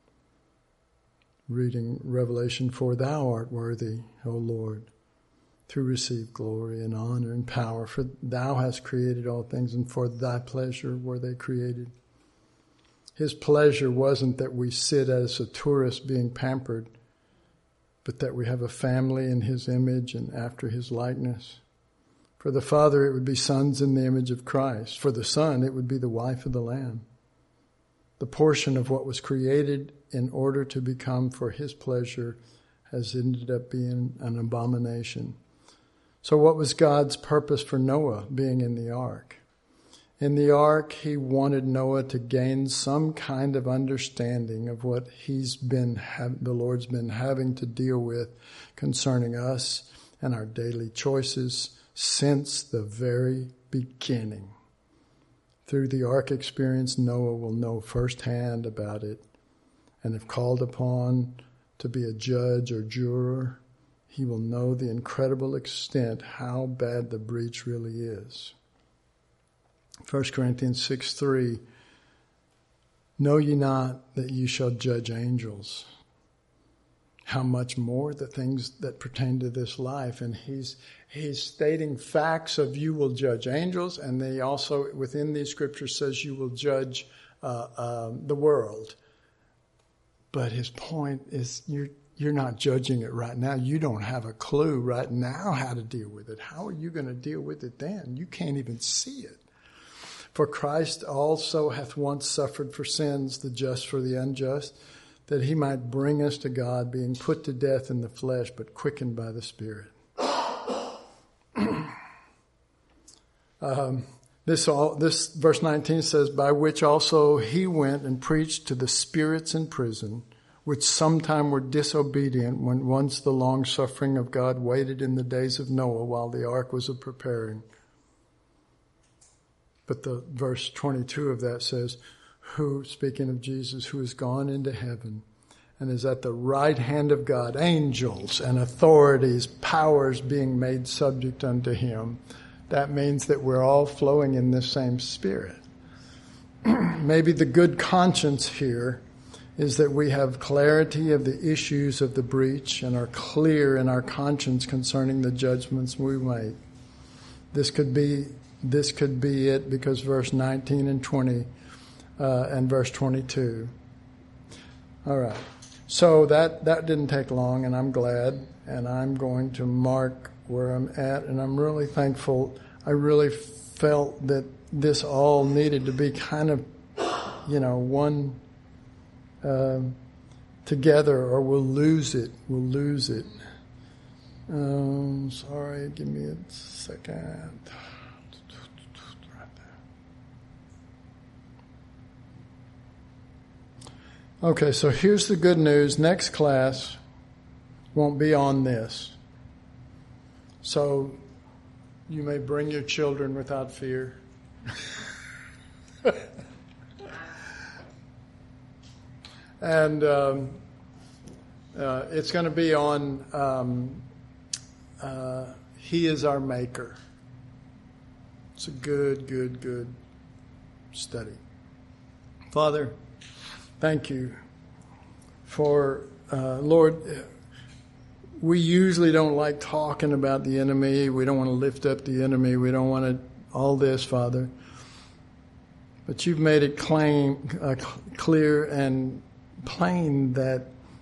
A: Reading Revelation 4, thou art worthy, O Lord, to receive glory and honor and power, for thou hast created all things, and for thy pleasure were they created. His pleasure wasn't that we sit as a tourist being pampered, but that we have a family in his image and after his likeness. For the Father, it would be sons in the image of Christ. For the Son, it would be the wife of the Lamb. The portion of what was created in order to become for his pleasure has ended up being an abomination. So what was God's purpose for Noah being in the ark? In the ark, he wanted Noah to gain some kind of understanding of what the Lord's been having to deal with concerning us and our daily choices since the very beginning. Through the ark experience, Noah will know firsthand about it, and if called upon to be a judge or juror, he will know the incredible extent how bad the breach really is. 1 Corinthians 6:3, know ye not that ye shall judge angels? How much more the things that pertain to this life? And he's stating facts of you will judge angels, and they also, within these scriptures, says you will judge the world. But his point is you're not judging it right now. You don't have a clue right now how to deal with it. How are you going to deal with it then? You can't even see it. For Christ also hath once suffered for sins, the just for the unjust, that he might bring us to God, being put to death in the flesh, but quickened by the Spirit. This verse 19 says, by which also he went and preached to the spirits in prison, which sometime were disobedient, when once the long suffering of God waited in the days of Noah while the ark was a preparing. But the verse 22 of that says, who, speaking of Jesus, who is gone into heaven and is at the right hand of God, angels and authorities, powers being made subject unto him. That means that we're all flowing in this same Spirit. Maybe the good conscience here is that we have clarity of the issues of the breach and are clear in our conscience concerning the judgments we make. This could be it, because verse 19 and 20 and verse 22. All right. So that didn't take long, and I'm glad, and I'm going to mark where I'm at, and I'm really thankful. I really felt that this all needed to be kind of, one together, or we'll lose it. We'll lose it. Sorry, give me a second. Okay, so here's the good news. Next class won't be on this. So you may bring your children without fear. And it's going to be on He is Our Maker. It's a good study. Father, thank you for, Lord, we usually don't like talking about the enemy. We don't want to lift up the enemy. We don't want to, all this, Father. But you've made it clear and plain that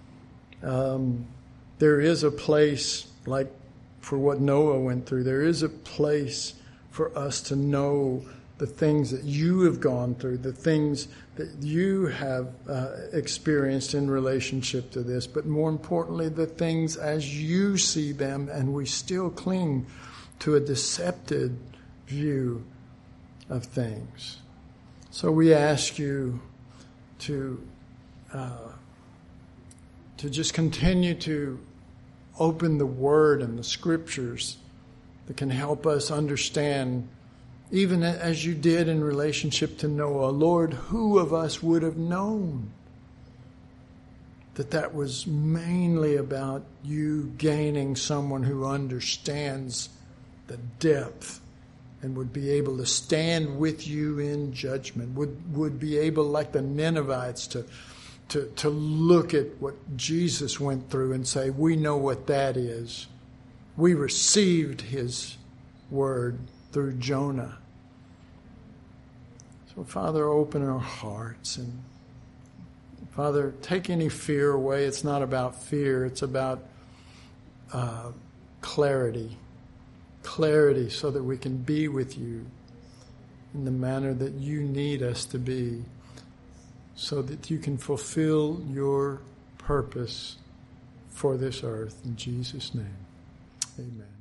A: there is a place, like for what Noah went through, there is a place for us to know the things that you have gone through, the things that you have experienced in relationship to this, but more importantly, the things as you see them, and we still cling to a deceptive view of things. So we ask you to just continue to open the Word and the Scriptures that can help us understand, even as you did in relationship to Noah. Lord, who of us would have known that was mainly about you gaining someone who understands the depth and would be able to stand with you in judgment, would be able, like the Ninevites, to look at what Jesus went through and say, we know what that is. We received his word through Jonah. So, Father, open our hearts, and Father, take any fear away. It's not about fear. It's about clarity. Clarity so that we can be with you in the manner that you need us to be, so that you can fulfill your purpose for this earth. In Jesus' name, amen.